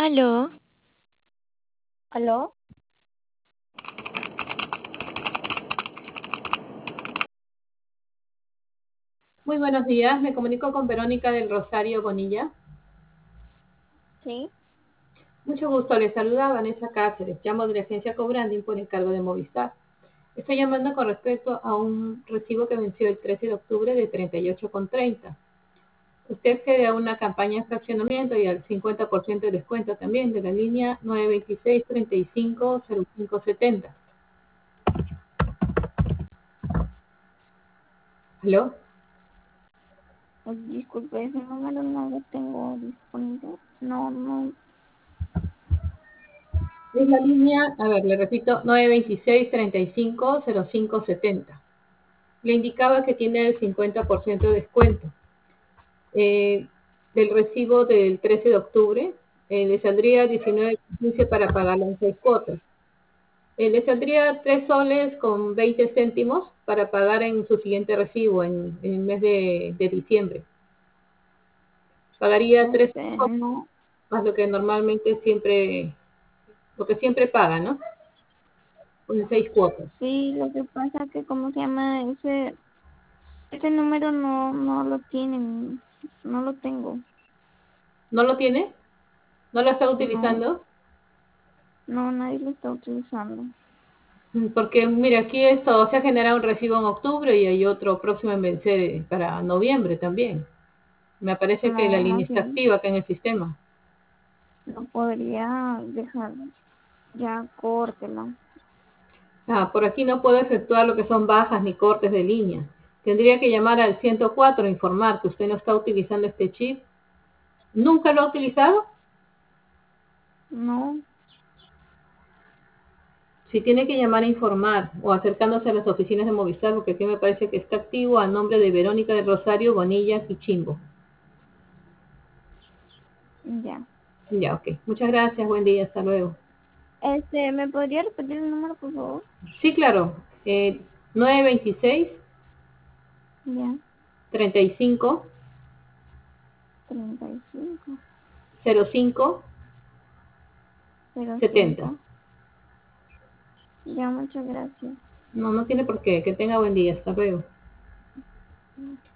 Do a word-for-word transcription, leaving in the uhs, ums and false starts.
Aló, ¿Aló? Muy buenos días, me comunico con Verónica del Rosario Bonilla. Sí. Mucho gusto, les saluda Vanessa Cáceres, llamo de la agencia Cobranding por encargo de Movistar. Estoy llamando con respecto a un recibo que venció el trece de octubre de treinta y ocho con treinta. Usted accede a una campaña de fraccionamiento y al cincuenta por ciento de descuento también de la línea nueve dos seis, treinta y cinco, cero cinco setenta. ¿Aló? Pues, disculpe, ese número no lo tengo disponible. No, no. Es la línea, a ver, le repito, nueve dos seis, treinta y cinco, cero cinco setenta. Le indicaba que tiene el cincuenta por ciento de descuento. Eh, del recibo del trece de octubre, eh, le saldría diecinueve quince para pagarlo en seis cuotas. Eh, le saldría tres soles con veinte céntimos para pagar en su siguiente recibo, en, en el mes de, de diciembre. Pagaría tres Este, soles no. más lo que normalmente siempre, lo que siempre paga, ¿no? En seis cuotas. Sí, lo que pasa que, ¿cómo se llama? Ese, ese número no, no lo tienen. No lo tengo. ¿No lo tiene? ¿No lo está No, utilizando? no, nadie lo está utilizando. Porque mira, aquí esto se ha generado un recibo en octubre y hay otro próximo en vencer para noviembre también. Me parece que la No, línea más está bien, activa acá en el sistema. no podría dejar. Ya, córtela. Ah, por aquí no puedo efectuar lo que son bajas ni cortes de línea. Tendría que llamar al ciento cuatro e informar que usted no está utilizando este chip. ¿Nunca lo ha utilizado? No, Si tiene que llamar a informar o acercándose a las oficinas de Movistar, porque aquí me parece que está activo a nombre de Verónica del Rosario Bonilla Quichimbo. ya. Ya, ok. Muchas gracias. Buen día. Hasta luego. Este, ¿me podría repetir el número, por favor? Sí, claro. Eh, nueve dos seis, Ya, treinta y cinco, treinta y cinco, cero cinco cero setenta. cinco. Ya, muchas gracias. No, no tiene por qué. Que tenga buen día. Hasta luego.